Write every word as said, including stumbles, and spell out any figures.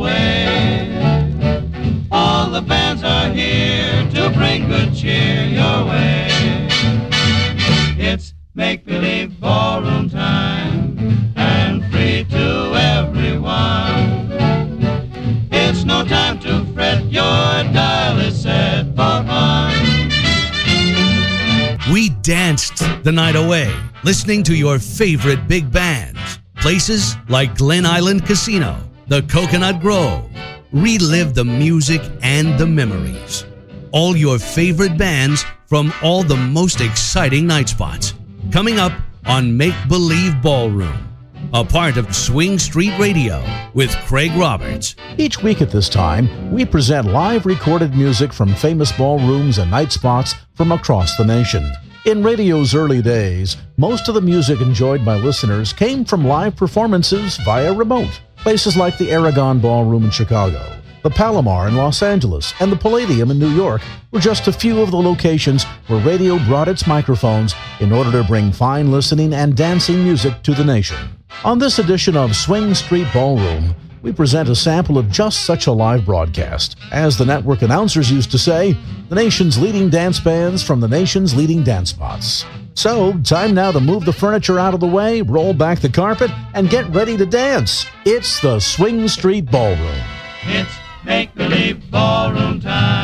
away. All the bands are here to bring good cheer your way. It's make-believe ballroom time, and free to everyone. It's no time to fret, your dial is set for fun. We danced the night away, listening to your favorite big bands. Places like Glen Island Casino, the Coconut Grove. Relive the music and the memories. All your favorite bands from all the most exciting night spots. Coming up on Make Believe Ballroom, a part of Swing Street Radio with Craig Roberts. Each week at this time, we present live recorded music from famous ballrooms and night spots from across the nation. In radio's early days, most of the music enjoyed by listeners came from live performances via remote. Places like the Aragon Ballroom in Chicago, the Palomar in Los Angeles, and the Palladium in New York were just a few of the locations where radio brought its microphones in order to bring fine listening and dancing music to the nation. On this edition of Swing Street Ballroom, we present a sample of just such a live broadcast. As the network announcers used to say, the nation's leading dance bands from the nation's leading dance spots. So, time now to move the furniture out of the way, roll back the carpet, and get ready to dance. It's the Swing Street Ballroom. It's make-believe ballroom time.